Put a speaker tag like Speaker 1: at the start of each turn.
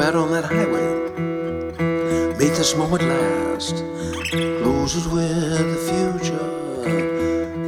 Speaker 1: out on that highway. Make this moment last. Closes with the future.